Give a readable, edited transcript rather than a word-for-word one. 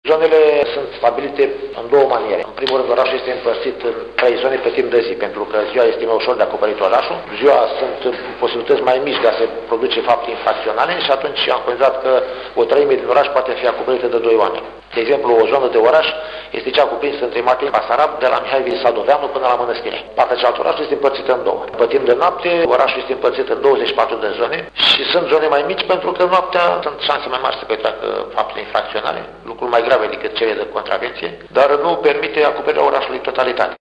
Zonele sunt stabilite în două maniere. În primul rând, orașul este împărțit în 3 zone pe timp de zi, pentru că ziua este mai ușor de acoperit orașul. Ziua sunt posibilități mai mici de a se produce fapte infracționale și atunci am considerat că o treime din oraș poate fi acoperită de 2 oameni. De exemplu, o zonă de oraș este cea cuprinsă între Martin Basarab, de la Mihai Sadoveanu până la Mănăstire. Partea cealaltă orașul este împărțită în două. Pe timp de noapte, orașul este împărțit în 24 de zone și sunt zone mai mici pentru că noaptea sunt șanse mai mari să petreacă fapte infracționale, lucruri mai grave decât cele de contravenție, dar nu permite acoperirea orașului în totalitate.